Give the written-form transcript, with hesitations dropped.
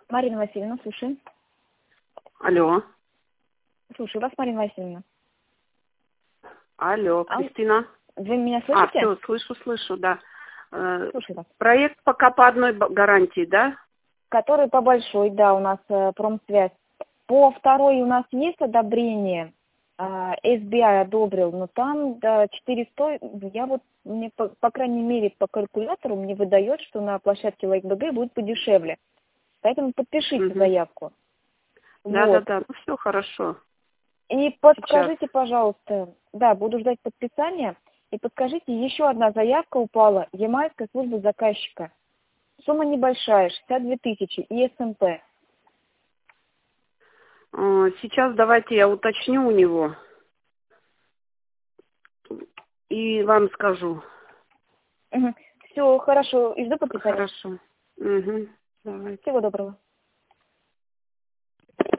Марина Васильевна, слушаю. Алло. Слушаю вас, Марина Васильевна. Алло, Кристина. Вы меня слышите? Все, слышу, да. Слушаю вас. Проект пока по одной гарантии, да? Который по большой, да, у нас промсвязь. По второй у нас есть одобрение. SBI одобрил, но там до 400, мне по крайней мере по калькулятору мне выдает, что на площадке LakeBG будет подешевле. Поэтому подпишите заявку. Да, ну все хорошо. И подскажите, пожалуйста, да, буду ждать подписания. И подскажите, еще одна заявка упала, Ямайская служба заказчика. Сумма небольшая, 62 тысячи, и СМП. Сейчас давайте я уточню у него и вам скажу. Все, хорошо, и жду подписания. Хорошо. Давайте. Всего доброго.